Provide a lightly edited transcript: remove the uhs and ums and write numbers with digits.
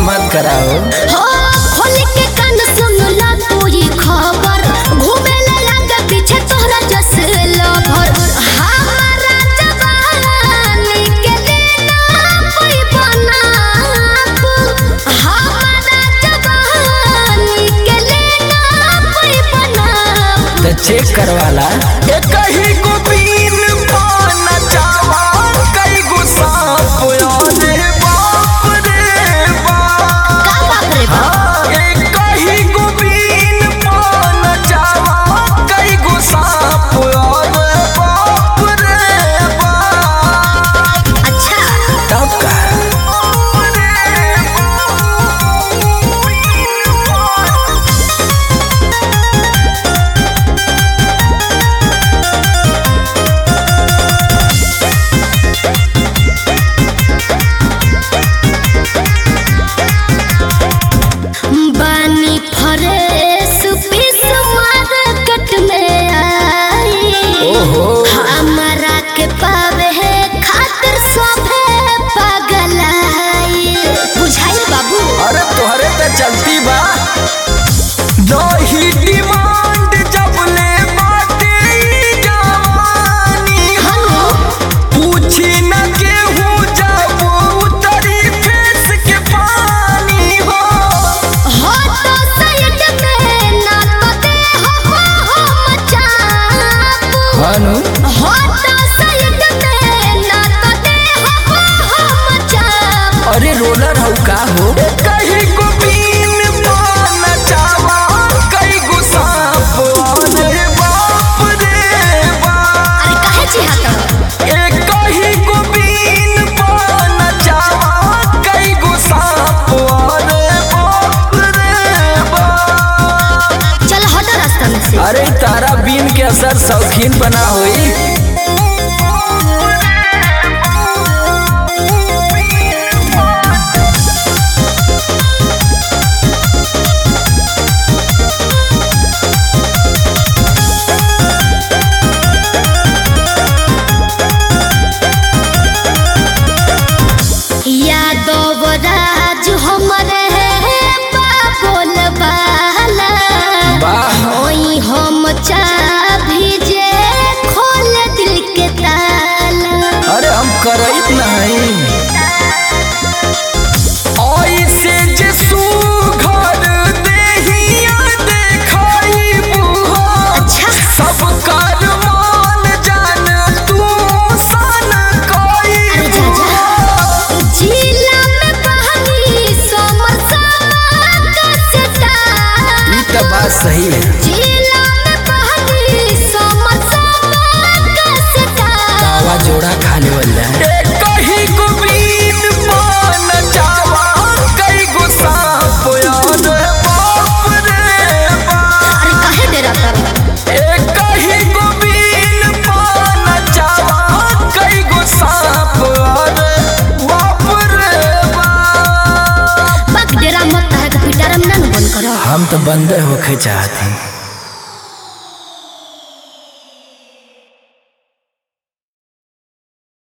मत कराओ। हो खोल के कान सुन ला तू ये खबर, घूमे लगा पीछे तोहरा जस लभर। हमारा जवानी के देना कोई बना, हमारा जवानी के लेना कोई बना। तो चेक करवाला। कहीं को बीन पाना चावा, कई को सांप आने बाप रे बाप। का बाप रे बाप? कहीं को बीन पाना चावा, कई को सांप आने बाप रे बाप। अच्छा तब का बानी फरेस पीस मार्केट में आई, हमारा के पावे है खातिर सोभे पागल आई। बुझाई बाबू? अरे तोहरे पे चलती बा दही डिमांड जब ले बाटे ई जवानी हो, पूछी न केहू जब उतरी फेस के पानी हो। हो तो साइड में ना तो दे हो मचापू। भानु हो तो साइड में ना तो दे हो मचापू। अरे रोलर हौ का हो। कहीं को बीन पाना चावा, कई को सांप आने बाप रे बाप। अरे काहे चिहात? कहीं को बीन पाना चावा, कई को सांप आने बाप रे बाप। चल हट रास्ता में से। अरे तारा बीन के असर शौकीन बना हुई। यादव राज हमरे बाबोल बाला, होई हम चाभी जे खोल दिल के ताला। अरे हम करइत नहीं ऐसे जे सुघर देहिया देखाई बुहा। अच्छा सब कर मान जान तू सन कोई। अरे जा जा। जिला में बहनी समरसावा का सटा। ई तो बात सही है। जिला में बहनी समरसावा का सटा। दावा जोड़ा खाने वाला है। कहीं को बीन पाना चावा, कई को सांप आने बाप रे बाप। अरे काहे डेरा कर? कहीं को बीन पाना चावा, कई को सांप आने बाप रे बाप। बक डेरा मत है कि पिटारम ना बंद करो। हम तो बंदे होके चाहते हैं।